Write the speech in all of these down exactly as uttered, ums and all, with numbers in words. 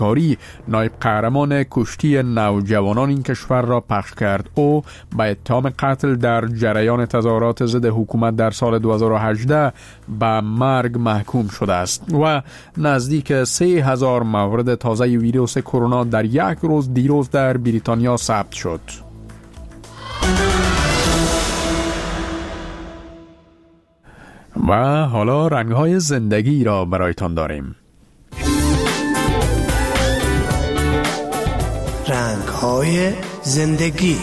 کاری نایب قهرمان کشتی نوجوانان این کشور را پخش کرد. او به اتهام قتل در جریان تظاهرات ضد حکومت در سال دو هزار و هجده به مرگ محکوم شده است و نزدیک سه هزار مورد تازه ویروس کرونا در یک روز دیروز در بریتانیا ثبت شد. و حالا رنگ‌های زندگی را برایتان داریم. رنگ‌های زندگی.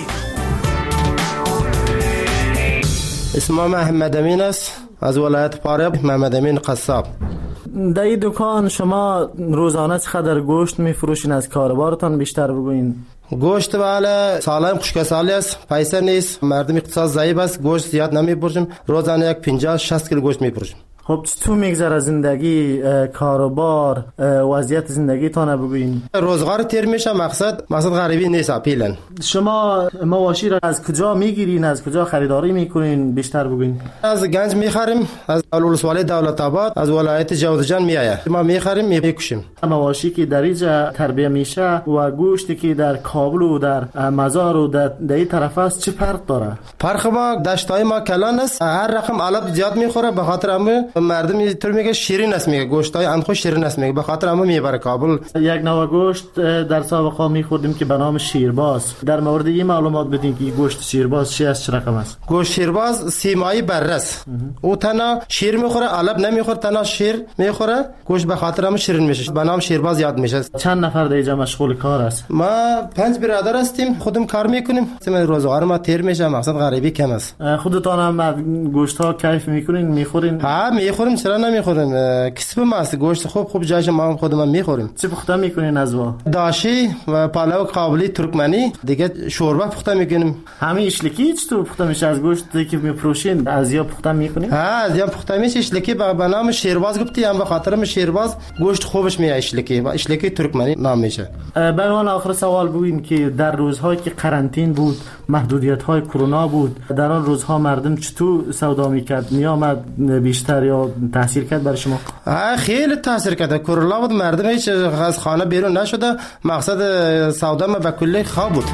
اسمم محمد امین است، از ولایت فاریاب. محمد امین قصاب. در این دکان شما روزانه چقدر گوشت میفروشین؟ از کاربارتان بیشتر بگوین. گوشت بالا سالم خشکسالی است، پیسه نیست، مردم اقتصاد ضعیف است، گوشت زیاد نمیفروشیم. روزانه یک پنجاه شصت کیلو گوشت میفروشیم. خب چطور میگذره زندگی، کاروبار، وضعیت زندگیتان بگوین؟ روزگار تیر میشه، مقصد مقصد غریبی نیست. اپیلن شما مواشی را از کجا میگیرین، از کجا خریداری میکنین؟ بیشتر بگوین. از گنج میخریم، از ولسوالی دولت آباد، از ولایت جوزجان میآید. ما میخریم میکشیم. مواشی که در اینجا تربیه میشه و گوشتی که در کابل و در مزار و در این طرف است چه فرق داره؟ فرق ما دشتای ما کلان است، هر رقم علب زیاد میخوره، به خاطر همه مردم اینطور میگه شیرین است، میگه گوشتای اندخو شیرین است، میگه به خاطر همه میبره کابل. یک نوع گوشت در سابقا میخوردیم که به نام شیرباز. در مورد این معلومات بدین که گوشت شیرباز چی است، چه رقم است؟ گوشت شیرباز سیمایی بررس، او تنها شیر میخوره، علب نمیخوره، تنها شیر میخوره، گوشت به خاطر همه شیرین میشه، به نام شیرباز یاد میشه. چند نفر در اینجا مشغول کار است؟ ما پنج برادر هستیم، خودم کار میکنیم. روزگار ما تیر میشه، مقصد غریبی کم است. خودتان هم گوشت ها کیف میکنین، میخورین؟ ها میخوریم، چرا نمیخوریم؟ کسب ماست، گوشت خوب خوب جاش ما هم خودمون میخوریم. چه پخته میکنین از وا؟ داشی و پلو کابلی ترکمنی، دیگه شوربه پخته میکنیم. همین اشلکی چطور پخته میشه از گوشتی که میفروشین؟ از یا پخته میکنین؟ ها از یا پخته میشه. اشلکی به نام شیرباز گفتی، هم به خاطر شیرباز گوشت خوبش میاد. اشلکی و اشلکی ترکمنی نام میشه. به من آخر سوال بگین که در روزهایی که قرنطینه بود، محدودیت های کرونا بود، در آن روزها مردم چطور سودا میکرد؟ میامد بیشتر یا تاثیر کرد برای شما؟ خیلی تاثیر کرد. کرونا بود، مردم هیچ از خانه بیرون نشده، مقصد سودا ما به کلی خواب بود.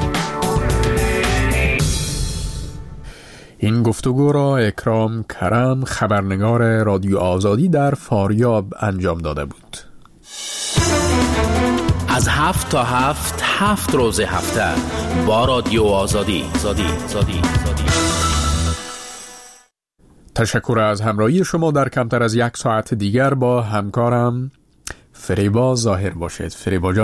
این گفتگو را اکرام کرم، خبرنگار رادیو آزادی در فاریاب انجام داده بود. از هفت تا هفت هفت روز هفته با رادیو آزادی. آزادی. آزادی. آزادی. تشکر از همراهی شما در کمتر از یک ساعت دیگر با همکارم فریبا ظاهر باشید. فریبا جان